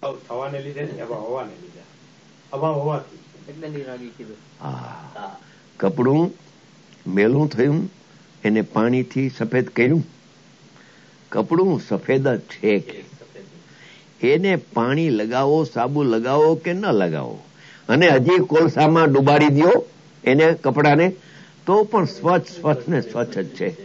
થવાને લીધે અભાવ હોવાને લીધે, અભાવ હોવાથી એટલે નિરાગી કીધું. કપડું મેલું થયું એને પાણીથી સફેદ કર્યું. કપડું સફેદ જ છે, એને પાણી લગાવો, સાબુ લગાવો કે ન લગાવો, અને હજી કોલસામાં ડુબાડી દો એને કપડાને, તો પણ સ્વચ્છ ને સ્વચ્છ જ છે.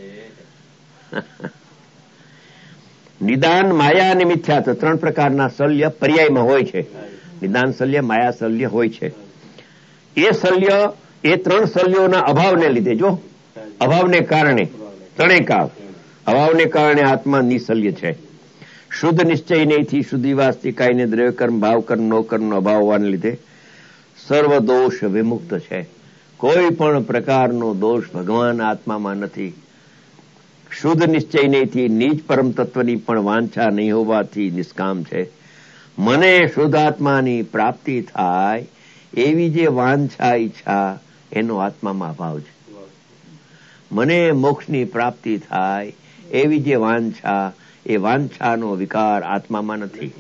નિદાન, માયા અને મિથ્યાત્વ 3 પ્રકારના શલ્ય પર્યાયમાં હોય છે. નિદાન શલ્ય, માયા શલ્ય હોય છે. એ શલ્ય, એ 3 શલ્યોના અભાવને લીધે, જો અભાવને કારણે, 3 કાળ અભાવને કારણે આત્મા નિશલ્ય છે. શુદ્ધ નિશ્ચય નહીંથી શુદ્ધિ વાસ્તિકાઈને દ્રવ્યકર્મ, ભાવકર્મ, નોકર્મનો અભાવ હોવાને લીધે સર્વ દોષ વિમુક્ત છે. કોઈ પણ પ્રકારનો દોષ ભગવાન આત્મામાં નથી. શુદ્ધ નિશ્ચય નહીંથી નિજ પરમ તત્વની પણ વાંછા નહીં હોવાથી નિષ્કામ છે. મને શુદ્ધ આત્માની પ્રાપ્તિ થાય એવી જે વાંછા, ઈચ્છા, એનો આત્મામાં અભાવ છે. મને મોક્ષની પ્રાપ્તિ થાય એવી જે વાંછા, એ વાંછાનો વિકાર આત્મામાં નથી.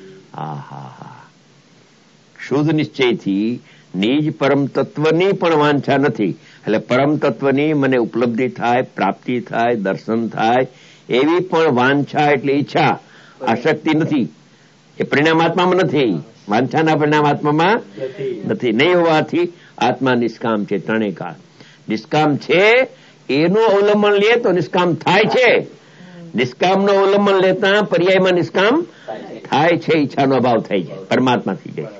શુદ્ધ નિશ્ચયથી નિજ પરમ તત્વની પણ વાંછા નથી. એટલે પરમ તત્વની મને ઉપલબ્ધિ થાય, પ્રાપ્તિ થાય, દર્શન થાય એવી પણ વાંછા એટલે ઈચ્છા, આસક્તિ નથી. એ પરિણામ આત્મામાં નથી. વાંછાના પરિણામ આત્મામાં નથી. નહીં હોવાથી આત્મા નિષ્કામ છે. 3 કાળ નિષ્કામ છે. એનું અવલંબન લે તો નિષ્કામ થાય છે. નિષ્કામનો અવલંબન લેતા પર્યાયમાં નિષ્કામ થાય છે. ઈચ્છાનો અભાવ થાય છે, પરમાત્મા થઈ જાય.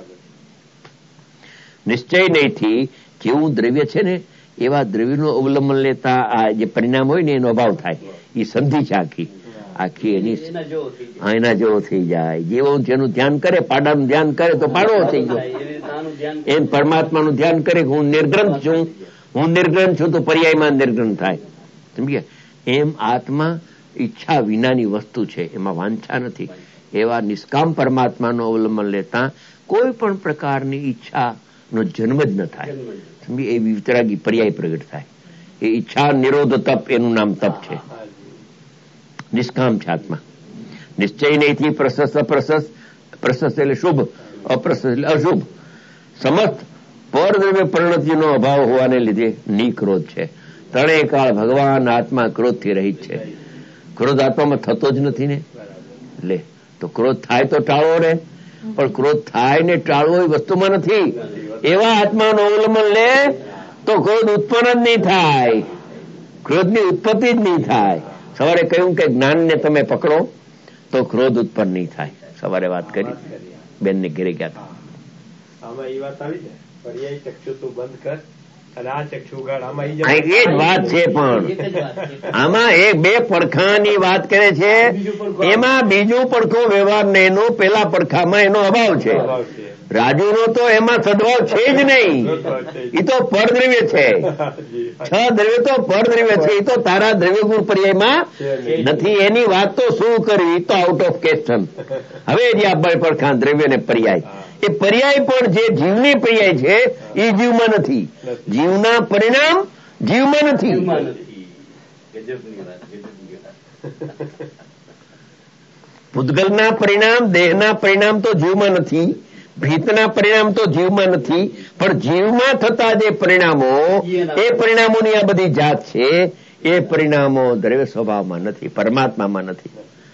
નિશ્ચય નહીંથી જેવું દ્રવ્ય છે ને એવા દ્રવ્યનું અવલંબન લેતા આ જે પરિણામ હોય ને એનો અભાવ થાય. એ સંધિ છે આખી એની એના જેવો થઈ જાય. જેવું જેનું ધ્યાન કરે, પાડાનું ધ્યાન કરે તો પાડો થઈ ગયો. એમ પરમાત્માનું ધ્યાન કરે કે હું નિર્ગ્રંથ છું, હું નિર્ગ્રંથ છું, તો પર્યાયમાં નિર્ગ્રંથ થાય. સમજ્યા? એમ આત્મા ઈચ્છા વિનાની વસ્તુ છે, એમાં વાંછા નથી. એવા નિષ્કામ પરમાત્માનું અવલંબન લેતા કોઈ પણ પ્રકારની ઈચ્છાનો જન્મ જ ન થાય. એ વિતરાગી પર્યાય પ્રગટ થાય. એ ઈચ્છા નિરોધ તપ, એનું નામ તપ છે. નિષ્કામ છે આત્મા. નિશ્ચય નહીંથી પ્રશસ્ત, અપ્રશસ્ત, પ્રશસ્ત એટલે શુભ, અપ્રશસ્ત એટલે અશુભ, સમસ્ત પરદ્રવ્ય પરિણતિનો અભાવ હોવાને લીધે નિક્રોધ છે. 3 કાળ ભગવાન આત્મા ક્રોધથી રહિત છે. ક્રોધ આત્મામાં થતો જ નથી ને. લે તો ક્રોધ થાય તો ટાળવો રે, પણ ક્રોધ થાય ને ટાળવો એ વસ્તુમાં નથી. એવા આત્માનું અવલંબન લે તો ક્રોધ ઉત્પન્ન જ નહીં થાય, ક્રોધની ઉત્પત્તિ જ નહીં થાય. સવારે કહ્યું કે જ્ઞાનને તમે પકડો તો ક્રોધ ઉત્પન્ન નહીં થાય. સવારે વાત કરી, બેનને ઘેરે ગયા હતા. આમાં એ વાત આવી છે, પર્યાય ચક્ષુ તું બંધ કર અને આ ચક્ષુ ઉગાડ. આમાં એ જ વાત છે. પણ આમાં 2 પડખાની વાત કરે છે. એમાં બીજું પડખું વ્યવહાર ને એનો પેલા પડખામાં એનો અભાવ છે. રાજુનો તો એમાં સદભાવ છે જ નહીં. એ તો પરદ્રવ્ય છે. 6 દ્રવ્ય તો પરદ્રવ્ય છે. એ તો તારા દ્રવ્ય ગુણ પર્યાયમાં નથી. એની વાત તો શું કરવી, તો આઉટ ઓફ ક્વેશ્ચન. હવે જે આ પડખા દ્રવ્ય ને પર્યાય, એ પર્યાય પણ જે જીવની પર્યાય છે એ જીવમાં નથી. જીવના પરિણામ જીવમાં નથી. પૂતગલના પરિણામ, દેહના પરિણામ તો જીવમાં નથી. ભીતના પરિણામ તો જીવમાં નથી. પણ જીવમાં થતા જે પરિણામો, એ પરિણામોની આ બધી જાત છે. એ પરિણામો દ્રવ્ય સ્વભાવમાં નથી, પરમાત્મામાં નથી.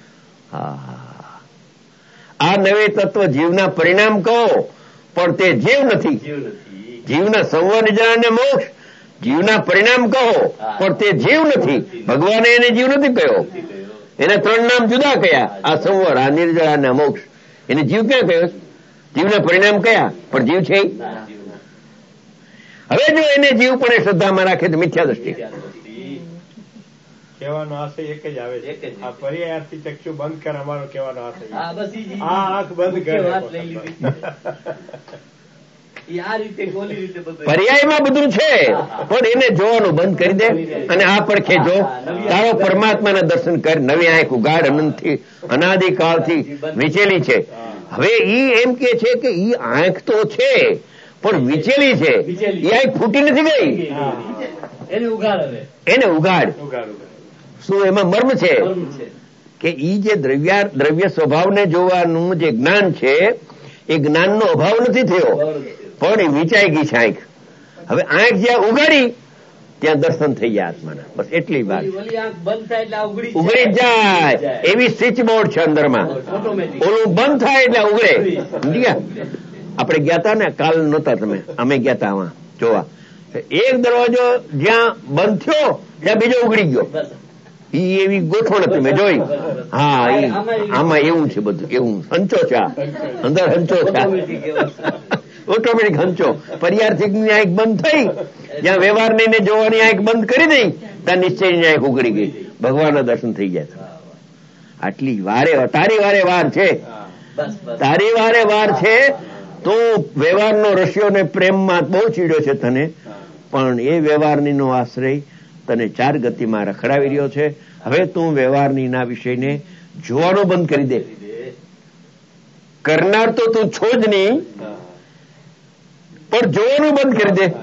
આ નવે તત્વ જીવના પરિણામ કહો, પણ તે જીવ નથી. જીવના સંવર, નિર્જરા અને મોક્ષ જીવના પરિણામ કહો, પણ તે જીવ નથી. ભગવાને એને જીવ નથી કહ્યો. એના 3 નામ જુદા કયા, આ સંવર, આ નિર્જરા અને મોક્ષ. એને જીવ ક્યાં કહ્યો? જીવના પરિણામ કયા? પણ જીવ છે. હવે જો એને જીવ પણ શ્રદ્ધામાં રાખે તો મિથ્યા દ્રષ્ટિ. કહેવાનો આશય એક જ આવે છે, આ પર્યાયથી ચક્ષુ બંધ કર. અમારો કહેવાનો આશય આ આંખ બંધ કરે. પર્યાયમાં બધું છે, પણ એને જોવાનું બંધ કરી દે અને આ પડખે જો. તારો પરમાત્માના દર્શન કર. નવી આંખ ઉગાડ. અનંતથી, અનાદિકાળથી વિચેલી છે. હવે ઈ એમ કે છે કે ઈ આંખ તો છે પણ વિચેલી છે. એ આંખ ફૂટી નથી ગઈ. એને ઉગાડ. શું એમાં મર્મ છે કે ઈ જે દ્રવ્ય સ્વભાવને જોવાનું જે જ્ઞાન છે એ જ્ઞાનનો અભાવ નથી થયો, પણ એ વિચાઈ ગઈ છે આંખ. હવે આંખ જ્યાં ઉગાડી ત્યાં દર્શન થઈ જાય આત્માના, બસ એટલી વાત. ઉગડી જાય એવી સ્વિચ બોર્ડ છે અંદરમાં, ઓલું બંધ થાય એટલે ઉગડે. આપણે ગયા હતા ને કાલ નહોતા તમે, અમે ગયા હતા આમાં જોવા, એક દરવાજો જ્યાં બંધ થયો ત્યાં બીજો ઉગડી ગયો. ઈ એવી ગોઠવણ હતી મેં જોઈ. હા, આમાં એવું છે બધું, એવું હંચો છે અંદર, હંચો છે ઓટોમેટિક હંચો. પર્યાર્થિકની આંખ બંધ થઈ, જ્યાં વ્યવહારની ને જોવાની આંખ બંધ કરી દઈ ત્યાં નિશ્ચયની આંખ ઉગડી ગઈ, ભગવાનના દર્શન થઈ ગયા. આટલી વારે તારી વારે વાર છે, તારી વારે વાર છે. તો વ્યવહારનો રશિયો ને પ્રેમમાં બહુ ચીડ્યો છે તને, પણ એ વ્યવહારની નો આશ્રય તને 4 ગતિમાં રખડાવી રહ્યો છે. હવે તું વ્યવહારની ના વિષયને જોવાનો બંધ કરી દે. કરનાર તો તું છો જ નહીં, પણ જોવાનું બંધ કરી દે.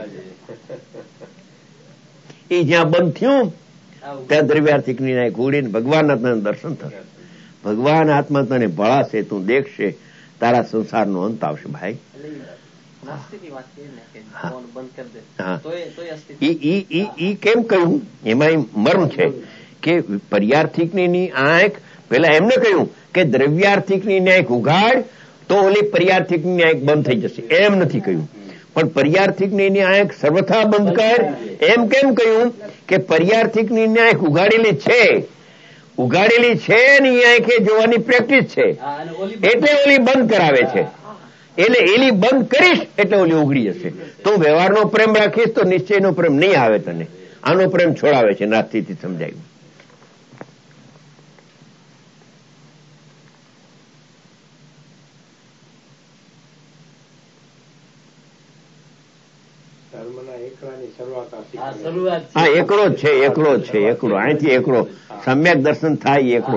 એ જ્યાં બંધ થયું ત્યાં દ્રવ્યાર્થિકની નાય ઘોડીને ભગવાનના તને દર્શન થશે. ભગવાન આત્મા તને ભળાશે, તું દેખશે, તારા સંસારનો અંત આવશે ભાઈ. ઈ કેમ કહ્યું, એમાં મર્મ છે કે પર્યાર્થિકની આંખ, પેલા એમને કહ્યું કે દ્રવ્યાર્થિકની આંખ ઉઘાડ તો ઓલી પર્યાર્થિકની આંખ બંધ થઈ જશે, એમ નથી કહ્યું. પણ પર્યાર્થિકની આંખ સર્વથા બંધ કર એમ કેમ કહ્યું કે પર્યાર્થિકની આંખ ઉઘાડેલી છે, ઉઘાડેલી છે ને એ આંખે જોવાની પ્રેક્ટિસ છે, એટલે ઓલી બંધ કરાવે છે. એટલે એલી બંધ કરીશ એટલે ઓલી ઉઘડી જશે. તો વ્યવહારનો પ્રેમ રાખીશ તો નિશ્ચયનો પ્રેમ નહીં આવે તને. આનો પ્રેમ છોડાવે છે, નાસ્તિથી સમજાયું. હા, એકડો જ છે, એકડો જ છે, એકડો. અહીંથી એકડો સમ્યક દર્શન થાય, એકડો.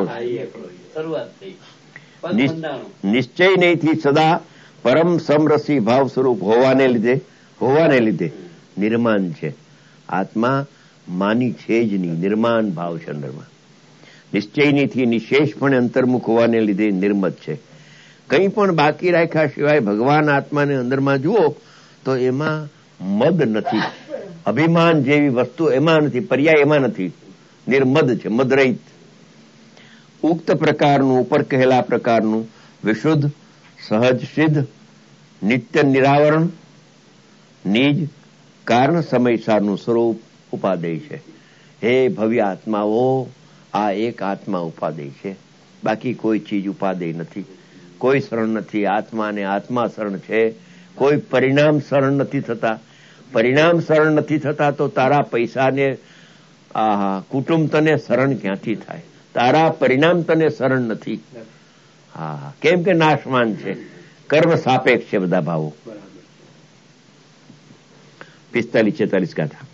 નિશ્ચય નહીંથી સદા પરમ સમરસી ભાવ સ્વરૂપ હોવાને લીધે નિર્માણ છે. આત્મા માની છે જ નહીં, નિર્માણ ભાવ છે અંદરમાં. નિશ્ચયનીથી નિશેષપણે અંતર્મુખ હોવાને લીધે નિર્મત છે. કંઈ પણ બાકી રાખ્યા સિવાય ભગવાન આત્માને અંદરમાં જુઓ તો એમાં મદ નથી, અભિમાન જેવી વસ્તુ એમાં નથી, પર્યાય એમાં નથી. નિર્મદ છે, મદરહિત. ઉક્ત પ્રકારનું, ઉપર કહેલા પ્રકારનું વિશુદ્ધ, સહજ સિદ્ધ, નિત્ય નિરાવરણ, નિજ કારણ સમયસારનું સ્વરૂપ ઉપાદેય છે. હે ભવ્ય આત્માઓ, આ એક આત્મા ઉપાદેય છે, બાકી કોઈ ચીજ ઉપાદેય નથી. કોઈ શરણ નથી, આત્માને આત્મા શરણ છે. કોઈ પરિણામ શરણ નથી થતા. પરિણામ શરણ નથી થતા તો તારા પૈસાને, કુટુંબ તને શરણ ક્યાંથી થાય? તારા પરિણામ તને શરણ નથી. હા, કેમ કે નાશવાન છે, કર્મ સાપેક્ષ છે બધા ભાવો. 45-46 ગાથા.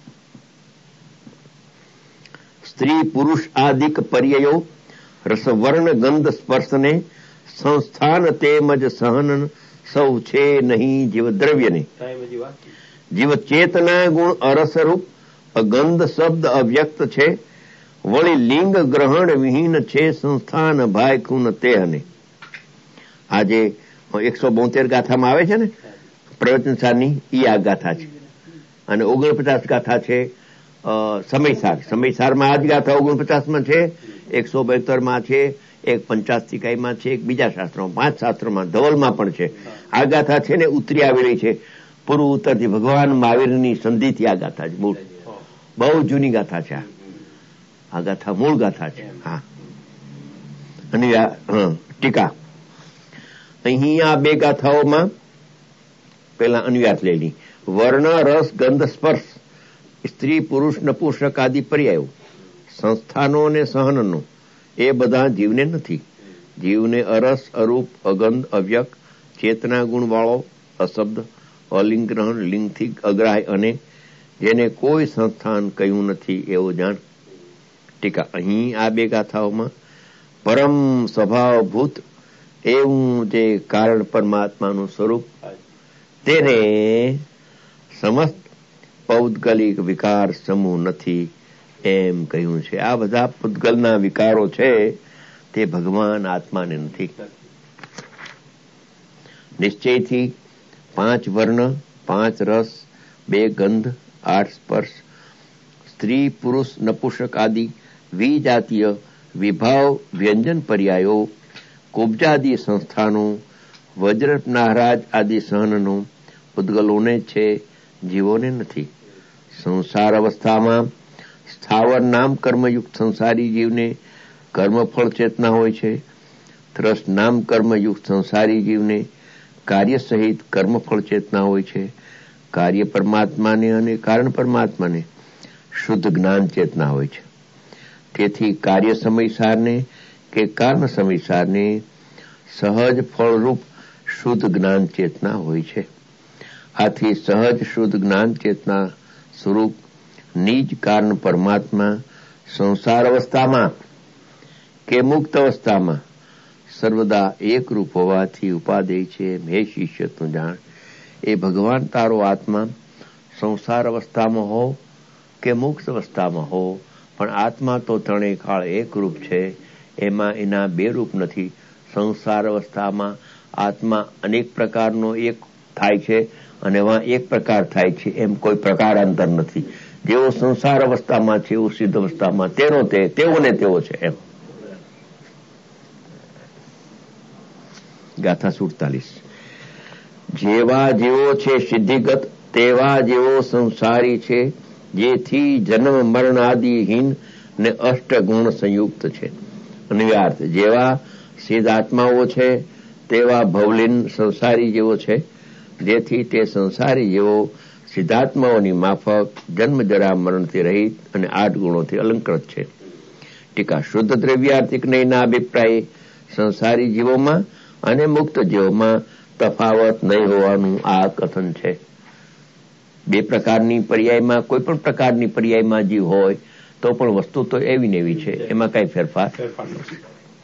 સ્ત્રી પુરુષ આદિક પર્યયો રસવર્ણ ગંધ સ્પર્શને સંસ્થાન તેમજ સહન સૌ છે નહીં જીવ દ્રવ્યને. જીવ ચેતના ગુણ અરસરૂપ અગંધ શબ્દ અવ્યક્ત છે, વળી લિંગ ગ્રહણ વિહીન છે સંસ્થાન ભાય ખૂન તેહને. આજે 172 ગાથામાં આવે છે ને પ્રવચનસારની, ઈ આ ગાથા છે. અને 49 ગાથા છે સમયસાર. સમયસારમાં આ જ ગાથા 49માં છે, 172માં છે, એક 50 છે, એક બીજા શાસ્ત્રોમાં, 5 શાસ્ત્રોમાં, ધવલમાં પણ છે. આ ગાથા છે ને ઉતરી આવેલી છે પૂર્વ ઉત્તરથી, ભગવાન મહાવીરની સંધિથી. આ ગાથા છે મૂળ, બહુ જૂની ગાથા છે. આ ગાથા મૂળ ગાથા છે. હા, અને ટીકા અહીં આ 2 ગાથાઓમાં પેલા અન્વ્યાસ લેલી. વર્ણ રસ ગંધ સ્પર્શ, સ્ત્રી પુરુષ નપુંસક આદિ પર્યાયો, સંસ્થાનો અને સહનનો, એ બધા જીવને નથી. જીવને અરસ, અરૂપ, અગંધ, અવ્યક્ત, ચેતના ગુણ વાળો, અશબ્દ, અલિંગ ગ્રહણ, લિંગથી અગ્રાહ્ય અને જેને કોઈ સંસ્થાન કહ્યું નથી એવો જાણ. ટીકા અહીં આ 2 ગાથાઓમાં પરમ સ્વભાવભૂત એવું જે કારણ પરમાત્માનું સ્વરૂપ, તેને સમસ્ત પૌદ્ગલિક વિકાર સમૂહ નથી એમ કહ્યું છે. આ બધા પૂતગલના વિકારો છે, તે ભગવાન આત્માને નથી. નિશ્ચયથી 5 વર્ણ, 5 રસ, 2 ગંધ, 8 સ્પર્શ, સ્ત્રી પુરુષ નપુંસક આદિ વિજાતીય વિભાવ વ્યંજન પર્યાયો, કુબ્જાદી સંસ્થાનો, વજ્ર નાહરાજ આદિ સહનનો ઉદ્ગલોને છે, જીવોને નથી. સંસાર અવસ્થામાં સ્થાવર નામ કર્મયુક્ત સંસારી જીવને કર્મફળ ચેતના હોય છે. ત્રસ નામ કર્મયુક્ત સંસારી જીવને કાર્ય સહિત કર્મફળ ચેતના હોય છે. કાર્ય પરમાત્માને અને કારણ પરમાત્માને શુદ્ધ જ્ઞાન ચેતના હોય છે. તેથી કાર્ય સમયસારને કે કર્મ સમયસારને સહજ ફળરૂપ શુદ્ધ જ્ઞાન ચેતના હોય છે. આથી સહજ શુદ્ધ જ્ઞાન ચેતના સ્વરૂપ નિજ કારણ પરમાત્મા સંસાર અવસ્થામાં કે મુક્ત અવસ્થામાં સર્વદા એકરૂપ હોવાથી ઉપાદેય છે. હે શિષ્ય તું જાણ, એ ભગવાન તારો આત્મા સંસાર અવસ્થામાં હો કે મુક્ત અવસ્થામાં હો, પણ આત્મા તો ત્રણેય કાળ એકરૂપ છે. એમાં એના 2 રૂપ નથી. સંસાર અવસ્થામાં આત્મા અનેક પ્રકારનો એક થાય છે અને એમાં એક પ્રકાર થાય છે, એમ કોઈ પ્રકારાંતર નથી. જેવો સંસાર અવસ્થામાં છે એવું સિદ્ધ અવસ્થામાં તેવો ને તેવો છે. એમ ગાથા 47. જેવા જેવો છે સિદ્ધિગત તેવા જેવો સંસારી છે, જેથી જન્મ મરણ આદિહીન ને 8 ગુણ સંયુક્ત છે. અન્વયાર્થ, જેવા સિદ્ધ આત્માઓ છે તેવા ભવલીન સંસારી જેવો છે, જેથી તે સંસારી જેવો સિદ્ધાત્માઓની માફક જન્મ જરા મરણથી રહિત અને 8 ગુણોથી અલંકૃત છે. ટીકા. શુદ્ધ દ્રવ્યાર્થિક નહીંના અભિપ્રાયે સંસારી જીવોમાં અને મુક્ત જીવોમાં તફાવત નહીં હોવાનું આ કથન છે. 2 પ્રકારની પર્યાયમાં કોઈ પણ પ્રકારની પર્યાયમાં જીવ હોય તો પણ વસ્તુ તો એવી ને એવી છે, એમાં કઈ ફેરફાર નથી.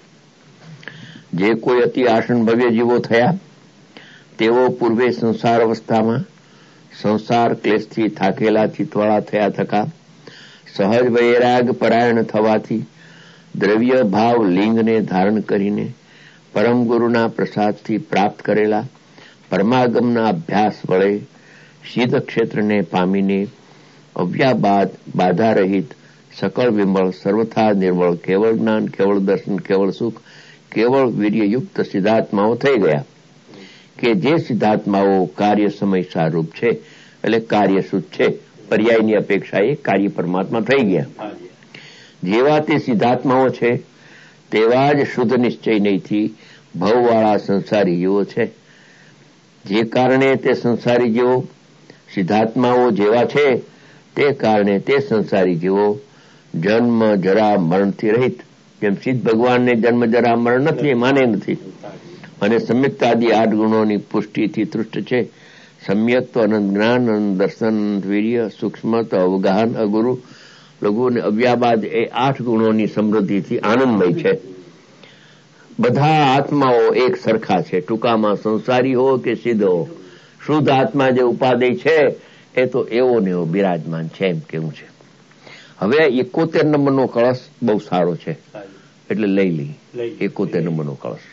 જે કોઈ અતિ આસન ભવ્ય જીવો થયા તેઓ પૂર્વે સંસાર અવસ્થામાં સંસાર ક્લેશથી થાકેલા ચિત્તવાળા થયા થકા સહજ વૈરાગ પરાયણ થવાથી દ્રવ્ય ભાવ લિંગને ધારણ કરીને પરમ ગુરુના પ્રસાદથી પ્રાપ્ત કરેલા પરમાગમના અભ્યાસ વડે સિદ્ધ ક્ષેત્રને પામીને અવ્યાબાદ બાધા રહિત સકળ વિમળ સર્વથા નિર્મળ કેવળ જ્ઞાન કેવળ દર્શન કેવળ સુખ કેવળ વીર્યયુક્ત સિદ્ધાત્માઓ થઈ ગયા. કે જે સિદ્ધાત્માઓ કાર્ય સમય સારૂપ છે, એટલે કાર્ય શુદ્ધ છે, પર્યાયની અપેક્ષાએ કાર્ય પરમાત્મા થઈ ગયા. જેવા તે સિદ્ધાત્માઓ છે તેવા જ શુદ્ધ નિશ્ચય નહીંથી ભવવાળા સંસારી જીવો છે. જે કારણે તે સંસારી જીવો સિદ્ધાત્માઓ જેવા છે તે કારણે તે સંસારી જીવો જન્મ જરા મરણથી રહિત, જેમ સિદ્ધ ભગવાનને જન્મ જરા મરણ નથી, એ માને નથી, અને સમ્યક્ત આદિ 8 ગુણોની પુષ્ટિથી તૃષ્ટ છે. સમ્યક તો અનંત જ્ઞાન, અનંત દર્શન, વીર્ય, સૂક્ષ્મ તો અવગાહન, અગુરુ, લઘુ અને અવ્યાબાદ એ 8 ગુણોની સમૃદ્ધિથી આનંદમય છે. બધા આત્માઓ એક સરખા છે. ટૂંકામાં સંસારી હો કે સિદ્ધ હો, શુદ્ધ આત્મા જે ઉપાદેય છે એ તો એવો ને એવો બિરાજમાન છે, એમ કેવું છે. હવે 71 નંબરનો કળશ બહુ સારો છે, એટલે લઈ લઈ 71 નંબરનો કળશ.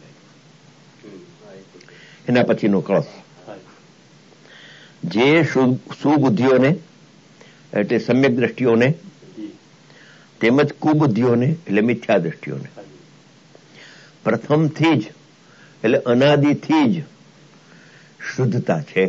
એના પછીનો કળશ જે સુબુદ્ધિઓને એટલે સમ્યક દ્રષ્ટિઓને તેમજ કુબુદ્ધિઓને એટલે મિથ્યા દ્રષ્ટિઓને પ્રથમથી જ એટલે અનાદિથી જ શુદ્ધતા છે.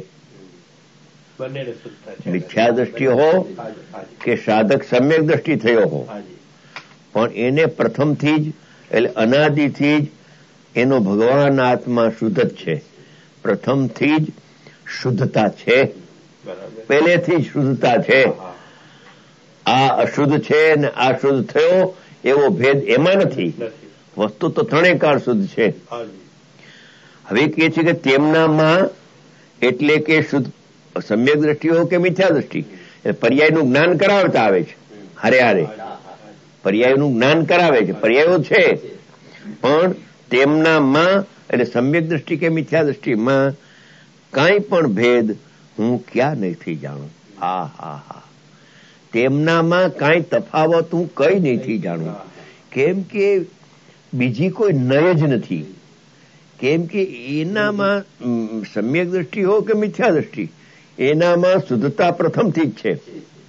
મિથ્યા દ્રષ્ટિ હો કે સાધક સમ્યક દ્રષ્ટિ થયો હો, પણ એને પ્રથમથી જ એટલે અનાદિથી જ એનો ભગવાન આત્મા શુદ્ધ જ છે. પ્રથમથી જ શુદ્ધતા છે, પહેલેથી જ શુદ્ધતા છે. આ અશુદ્ધ છે ને આ શુદ્ધ થયો એવો ભેદ એમાં નથી. વસ્તુ તો 3 કાળ શુદ્ધ છે. હવે કહે છે કે તેમનામાં એટલે કે શુદ્ધ સમ્યક દ્રષ્ટિ હો કે મિથ્યા દ્રષ્ટિ, પર્યાયનું જ્ઞાન કરાવતા આવે છે. હારે હારે પર્યાયનું જ્ઞાન કરાવે છે, પર્યાયો છે, પણ તેમનામાં એટલે સમ્યક દ્રષ્ટિ કે મિથ્યા દ્રષ્ટિમાં કાંઈ પણ ભેદ હું ક્યાં નથી જાણું. હા હા હા, તેમનામાં કાંઈ તફાવત હું કઈ નથી જાણું. કેમ કે બીજી કોઈ નય જ નથી. કેમ કે એનામાં સમ્યક દ્રષ્ટિ હો કે મિથ્યા દ્રષ્ટિ, એનામાં શુદ્ધતા પ્રથમથી જ છે.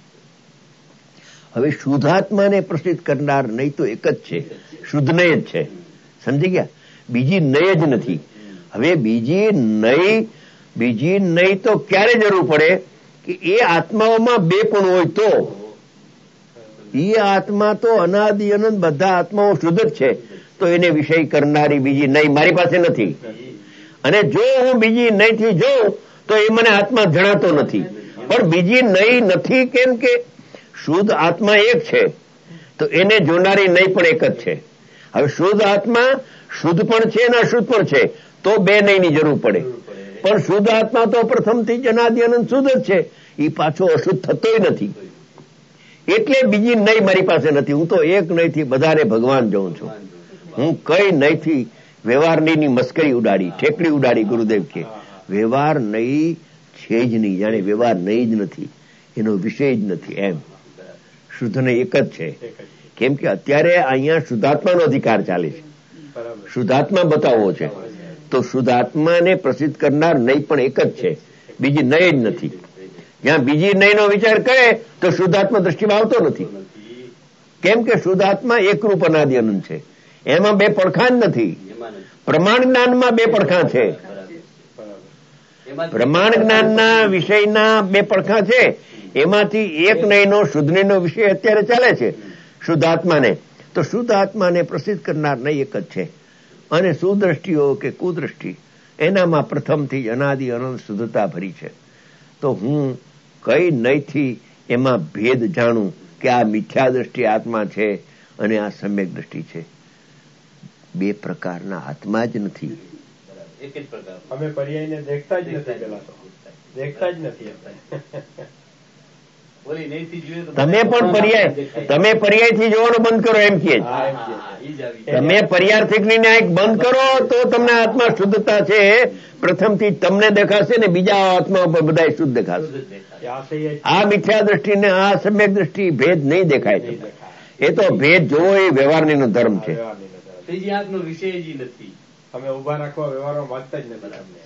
હવે શુદ્ધાત્માને પ્રસિદ્ધ કરનાર નહીં તો એક જ છે, શુદ્ધ નય જ છે. સમજી ગયા? બીજી નય જ નથી. હવે બીજી નય તો ક્યારે જરૂર પડે કે એ આત્માઓમાં બે પણ હોય તો. એ આત્મા તો અનાદિ અનંત બધા આત્માઓ શુદ્ધ જ છે, તો એને વિષય કરનારી બીજી નય મારી પાસે નથી. અને જો હું બીજી નયથી જોઉં તો એ મને આત્મા જણાતો નથી. પણ બીજી નય નથી, કેમ કે શુદ્ધ આત્મા એક છે, તો એને જોનારી નય પણ એક જ છે. હવે શુદ્ધ આત્મા શુદ્ધ પણ છે અને અશુદ્ધ પણ છે, તો બે નયની જરૂર પડે. પણ શુદ્ધ આત્મા તો પ્રથમથી જ અનાદિ અનંત શુદ્ધ જ છે, એ પાછો અશુદ્ધ થતોય નથી. એટલે બીજી નય મારી પાસે નથી. હું તો એક નયથી બધાને ભગવાન જોઉં છું. હું કઈ નયથી વ્યવહારની મસ્કરી ઉડાડી, ઠેકડી ઉડાડી. ગુરુદેવ કે વ્યવહાર નય છે જ નહીં, જાણે વ્યવહાર નય જ નથી, એનો વિષય જ નથી. એમ શુદ્ધ નય એક જ છે. કેમ કે અત્યારે અહીંયા શુદ્ધાત્માનો અધિકાર ચાલે છે, શુદ્ધાત્મા બતાવવો છે. તો શુદ્ધાત્માને પ્રસિદ્ધ કરનાર નય પણ એક જ છે, બીજી નય જ નથી. જ્યાં બીજી નયનો વિચાર કરે તો શુદ્ધાત્મા દ્રષ્ટિમાં આવતો નથી. કેમ કે શુદ્ધાત્મા એકરૂપ અનાદિ અનંત છે, એમાં બે પડખા જ નથી. પ્રમાણ જ્ઞાનમાં બે પડખા છે. પ્રમાણ જ્ઞાનના વિષયના બે પડખા છે, એમાંથી એક નયનો શુદ્ધ નયનો વિષય અત્યારે ચાલે છે શુદ્ધાત્માને. તો શુદ્ધાત્માને પ્રસિદ્ધ કરનાર નય એક જ છે. અને સુદ્રષ્ટિઓ કે કુદ્રષ્ટિ, એનામાં પ્રથમથી જ અનાદિ અનંત શુદ્ધતા ભરી છે. તો હું કઈ નયથી એમાં ભેદ જાણું કે આ મિથ્યા દ્રષ્ટિ આત્મા છે અને આ સમ્યક દ્રષ્ટિ છે? બે પ્રકારના આત્મા જ નથી. અમે પર્યાયને દેખતા જ નથી. પેલા તો દેખતા જ નથી. તમે પર્યાયથી જોવાનું બંધ કરો એમ કે તમે પર્યાર્થિક ન્યાય બંધ કરો તો તમને આત્મા શુદ્ધતા છે પ્રથમથી તમને દેખાશે ને બીજા આત્મા પર બધા શુદ્ધ દેખાશે. આ મિથ્યા દ્રષ્ટિ ને આ સમ્યક દ્રષ્ટિ ભેદ નહીં દેખાય. એ તો ભેદ જોવો એ વ્યવહારનો ધર્મ છે. વિષય જ નથી. અમે ઉભા રાખવા વ્યવહારમાં માંગતા જ નથી.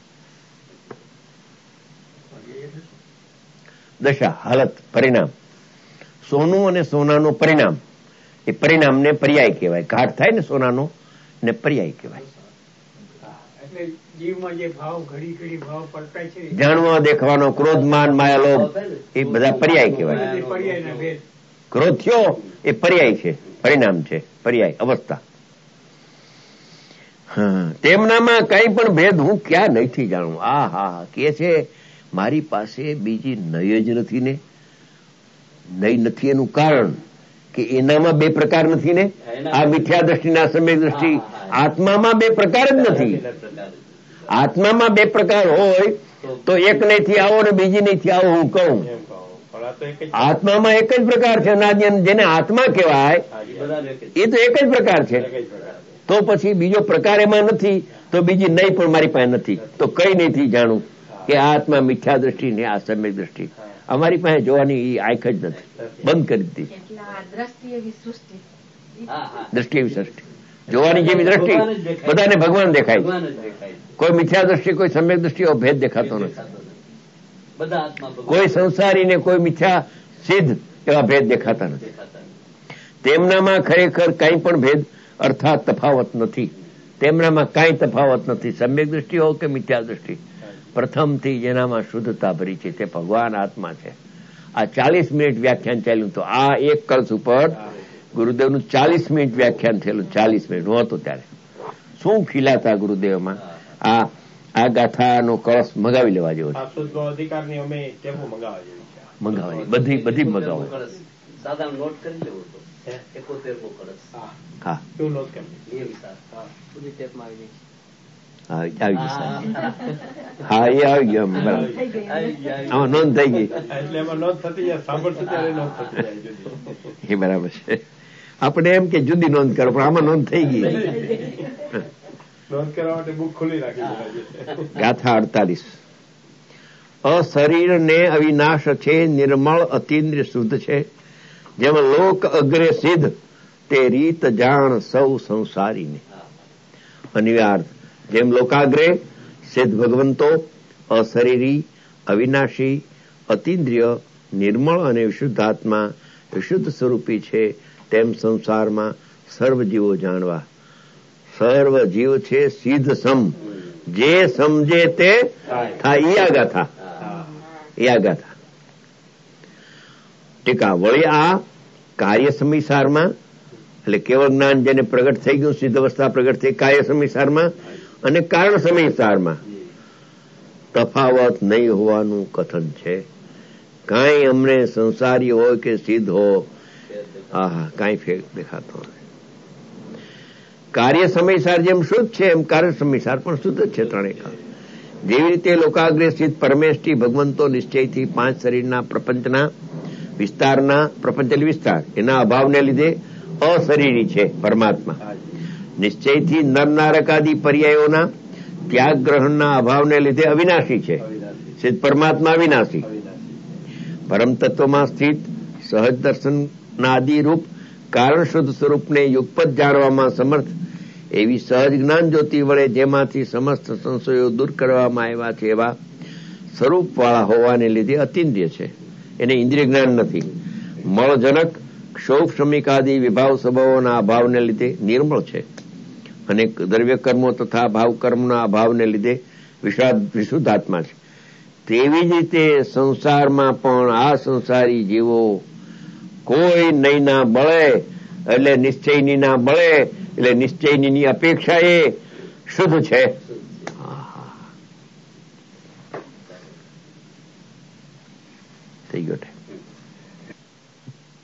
દશા, હાલત, પરિણામ. સોનું અને સોનાનું પરિણામ, એ પરિણામને પર્યાય કહેવાય. ઘાટ થાય ને સોનાનો ને પર્યાય કહેવાય. જીવમાં જે ભાવ ઘડી ઘડી ભાવ પડતા છે, જાણવા દેખવાનો ક્રોધ માન માયા લોભ, એ બધા પર્યાય કહેવાય. ક્રોધ થયો એ પર્યાય છે, પરિણામ છે, પર્યાય અવસ્થા. તેમનામાં કઈ પણ ભેદ હું ક્યાં નહીથી જાણું. હા કે છે મારી પાસે બીજી નય જ નથી ને. નય નથી એનું કારણ કે એનામાં બે પ્રકાર નથી ને. આ મિથ્યા દ્રષ્ટિના સમ્યક દ્રષ્ટિ આત્મામાં બે પ્રકાર જ નથી. આત્મામાં બે પ્રકાર હોય તો એક નયથી આવો ને બીજી નયથી આવો હું કહું. આત્મામાં એક જ પ્રકાર છે, જેને આત્મા કહેવાય એ તો એક જ પ્રકાર છે. તો પછી બીજો પ્રકાર એમાં નથી તો બીજી નય પણ મારી પાસે નથી. તો કઈ નયથી જાણું કે આ આત્મા મિથ્યા દ્રષ્ટિ ને આ સમ્યક દ્રષ્ટિ અમારી પાસે જોવાની આંખ જ નથી, બંધ કરી દીધી. દ્રષ્ટિ એવી સૃષ્ટિ જોવાની જેવી દ્રષ્ટિ બધાને ભગવાન દેખાય. કોઈ મિથ્યા દ્રષ્ટિ કોઈ સમ્યક દ્રષ્ટિ ભેદ દેખાતો નથી. કોઈ સંસારીને કોઈ મિથ્યા સિદ્ધ એવા ભેદ દેખાતા નથી. તેમનામાં ખરેખર કઈ પણ ભેદ અર્થાત તફાવત નથી. તેમનામાં કઈ તફાવત નથી. સમ્યક દ્રષ્ટિ હોય કે મિથ્યા દ્રષ્ટિ, પ્રથમથી જેનામાં શુદ્ધતા ભરી છે તે ભગવાન આત્મા છે. આ 40 મિનિટ વ્યાખ્યાન ચાલ્યું. તો આ એક કળશ ઉપર ગુરુદેવનું 40 મિનિટ વ્યાખ્યાન થયેલું. 40 મિનિટ હું હતો ત્યારે શું ખીલાતા ગુરુદેવમાં. આ ગાથાનો કળશ મગાવી લેવા જેવો છે. મંગાવવાની બધી મગાવો. હા આવી જશે. હા એ આવી ગયો. આમાં નોંધ થઈ ગઈ. એ બરાબર છે. આપણે એમ કે જુદી નોંધ કરો પણ આમાં નોંધ થઈ ગઈ. નોંધ કરવા માટે બુક ખોલી રાખી. ગાથા 48. અશરીર ને અવિનાશ છે, નિર્મળ અતિન્દ્રિય શુદ્ધ છે. જેમાં લોક અગ્રે સિદ્ધ તે રીત જાણ સૌ સંસારીને. અનિવાર્થ જેમ લોકાગ્રે સિદ્ધ ભગવંતો અશરીરી, અવિનાશી, અતિન્દ્રિય, નિર્મળ અને વિશુદ્ધાત્મા વિશુદ્ધ સ્વરૂપી છે, તેમ સંસારમાં સર્વ જીવો જાણવા. સર્વ જીવ છે સિદ્ધ સમ, જે સમજે તે થાય. યાગાથા ટીકા. વળી આ કાર્ય સમીસારમાં એટલે કેવળ જ્ઞાન જેને પ્રગટ થઈ ગયું, સિદ્ધ અવસ્થા પ્રગટ થઈ કાર્ય સમીસારમાં અને કારણ સમીસારમાં તફાવત નહીં હોવાનું કથન છે. કાંઈ અમને સંસારી હોય કે સિદ્ધ હો, કાંઈ ફેર દેખાતો નથી. કાર્ય સમયસાર જેમ શુદ્ધ છે એમ કાર્ય સમયસાર પણ શુદ્ધ જ છે. ત્રણેય જેવી રીતે લોકાગ્રે સ્થિત પરમેષ્ઠી ભગવંતો નિશ્ચયથી પાંચ શરીરના પ્રપંચના વિસ્તારના, પ્રપંચ વિસ્તાર એના અભાવને લીધે અશરીરી છે પરમાત્મા. નિશ્ચયથી નર નારકાદી પર્યાયોના ત્યાગ ગ્રહણના અભાવને લીધે અવિનાશી છે. સિદ્ધ પરમાત્મા અવિનાશી. પરમ તત્વમાં સ્થિત સહજ દર્શનના આદિરૂપ કારણ શુદ્ધ સ્વરૂપને યુગપત જાણવામાં સમર્થ એવી સહજ જ્ઞાન જ્યોતિ વડે જેમાંથી સમસ્ત સંશયો દૂર કરવામાં આવ્યા છે એવા સ્વરૂપવાળા હોવાને લીધે અતિન્દ્રિય છે. એને ઇન્દ્રિય જ્ઞાન નથી. મળજનક ક્ષોભ શમિકાદી વિભાવ સ્વભાવોના અભાવને લીધે નિર્મળ છે અને દ્રવ્ય કર્મો તથા ભાવકર્મના અભાવને લીધે વિશુદ્ધાત્મા છે. તેવી જ રીતે સંસારમાં પણ આ સંસારી જીવો કોઈ નહીં ના બળે એટલે નિશ્ચયની ના બળે એટલે નિશ્ચયની અપેક્ષા એ શુદ્ધ છે.